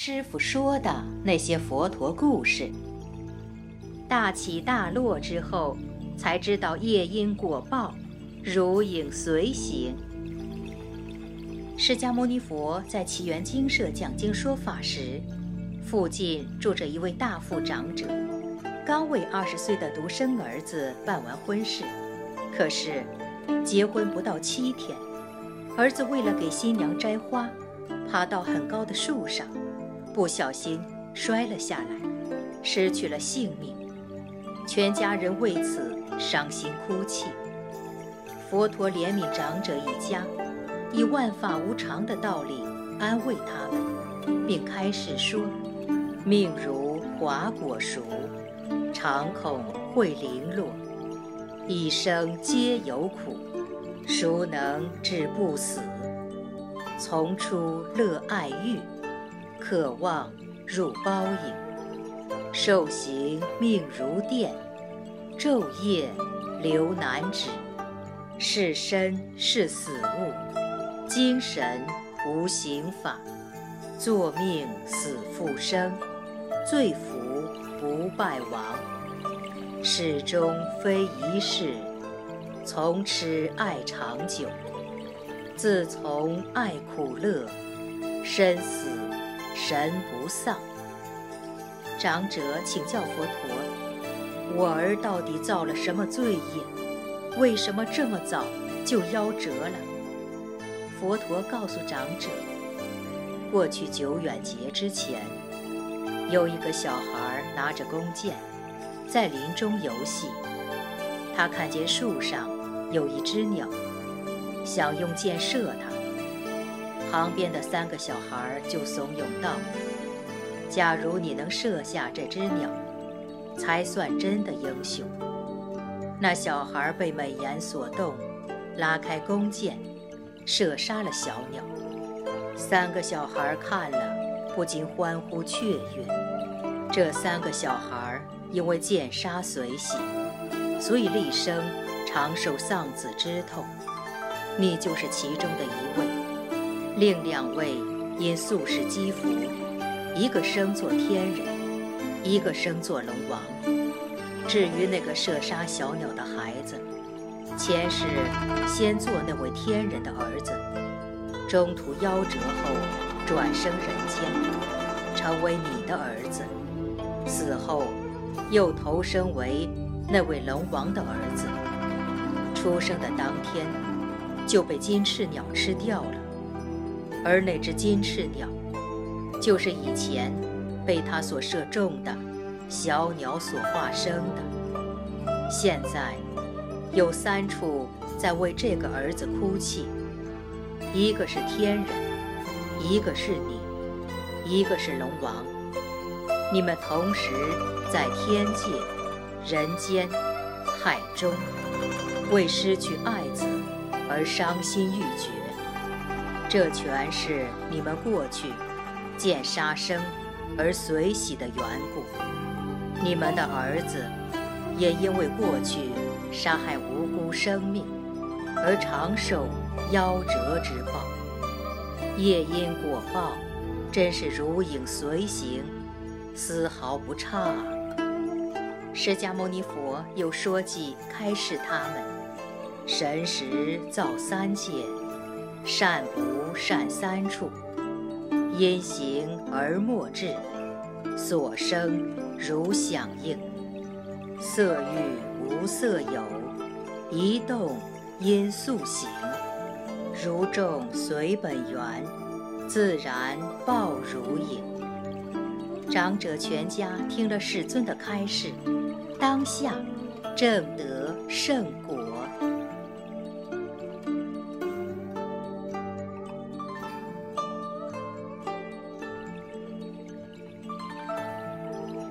师父说的那些佛陀故事。大起大落之后，才知道业因果报，如影随形。释迦牟尼佛在祇园精舍讲经说法时，附近住着一位大富长者，刚为20岁的独生儿子办完婚事，可是结婚不到7天，儿子为了给新娘摘花，爬到很高的树上，不小心摔了下来，失去了性命。全家人为此伤心哭泣。佛陀怜悯长者一家，以万法无常的道理安慰他们，并开示说：命如华果熟，常恐会零落，一生皆有苦，孰能止不死？从初乐爱欲，渴望入包影。受刑命如电，昼夜流难止。是身是死物，精神无刑法。作命死复生，罪福不败亡。始终非一世，从此爱长久。自从爱苦乐，生死神不丧。长者请教佛陀：我儿到底造了什么罪业？为什么这么早就夭折了？佛陀告诉长者，过去久远劫之前，有一个小孩拿着弓箭，在林中游戏。他看见树上有一只鸟，想用箭射它。旁边的3个小孩就怂恿道：假如你能射下这只鸟，才算真的英雄。那小孩被美言所动，拉开弓箭，射杀了小鸟。3个小孩看了，不禁欢呼雀跃。这3个小孩因为箭杀随喜，所以立生常受丧子之痛。你就是其中的一位。另2位因宿世积福，一个生作天人，一个生作龙王。至于那个射杀小鸟的孩子，前世先做那位天人的儿子，中途夭折后转生人间，成为你的儿子，死后又投生为那位龙王的儿子。出生的当天就被金翅鸟吃掉了，而那只金翅鸟就是以前被他所射中的小鸟所化生的。现在有3处在为这个儿子哭泣，一个是天人，一个是你，一个是龙王。你们同时在天界、人间、海中，为失去爱子而伤心欲绝。这全是你们过去见杀生而随喜的缘故。你们的儿子也因为过去杀害无辜生命而常受夭折之报。业因果报真是如影随形，丝毫不差啊。释迦牟尼佛又说记开示他们：神识造3界，善不善3处，因行而莫至，所生如响应。色欲无色有，一动因速行。如众随本源，自然报如影。长者全家听了世尊的开示，当下正得圣果。